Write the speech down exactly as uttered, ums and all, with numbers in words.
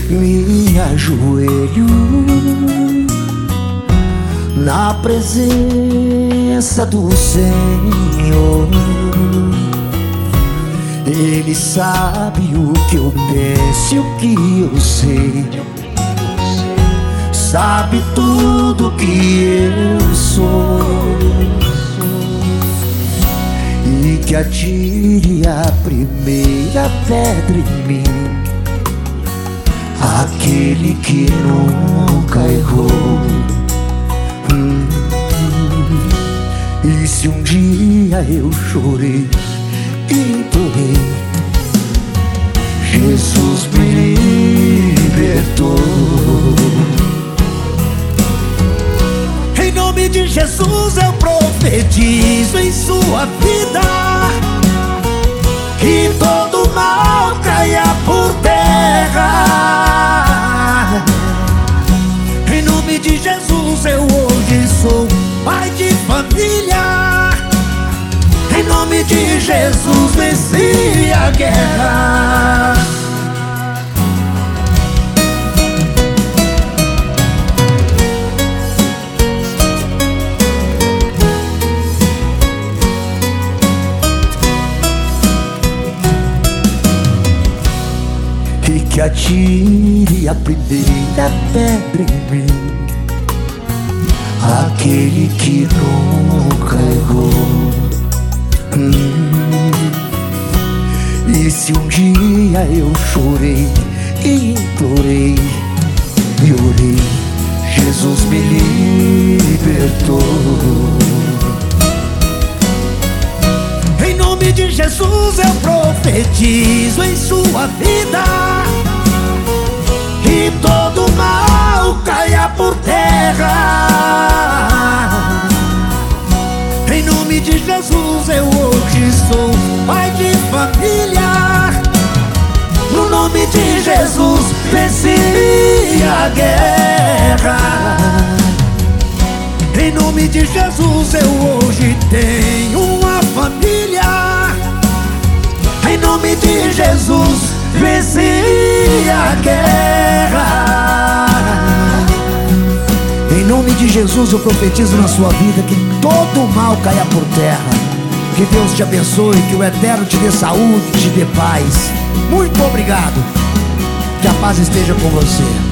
me ajoelho na presença do Senhor. Ele sabe o que eu penso e o que eu sei, sabe tudo que eu sou, e que atire a primeira pedra em mim aquele que nunca errou. hum. E se um dia eu chorei e implorei, Jesus me libertou. Em nome de Jesus eu profetizo em sua vida que todo mal caia por terra. Em nome de Jesus eu hoje sou pai de família. Em nome de Jesus venci a guerra. E que atire a primeira pedra em mim aquele que nunca errou. hum. E se um dia eu chorei e implorei e orei, Jesus me libertou. Em nome de Jesus eu profetizo em sua vida que todo mal caia por terra. Em nome de Jesus eu hoje sou pai de família. No nome de Jesus venci a guerra. Em nome de Jesus eu hoje tenho uma família. Em nome de Jesus venci a guerra. Em nome de Jesus eu profetizo na sua vida que todo mal caia por terra. Que Deus te abençoe, que o Eterno te dê saúde, te dê paz. Muito obrigado. Que a paz esteja com você.